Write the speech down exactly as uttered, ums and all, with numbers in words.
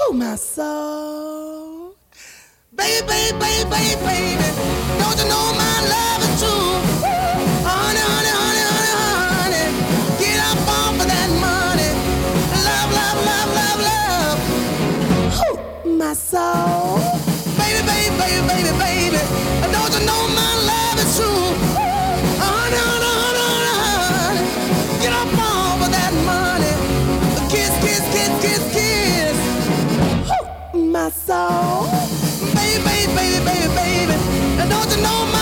My soul. Baby, baby, baby, baby, baby, don't you know my love is true? Honey, honey, honey, honey, honey, get up off of that money. Love, love, love, love, love. Ooh, my soul. Baby, baby, baby, baby, baby, don't you know my love is true? Honey, honey, honey, honey, honey, get up off of that money. Kiss, kiss, kiss, kiss, kiss. My soul, baby, baby, baby, baby, baby, don't you know my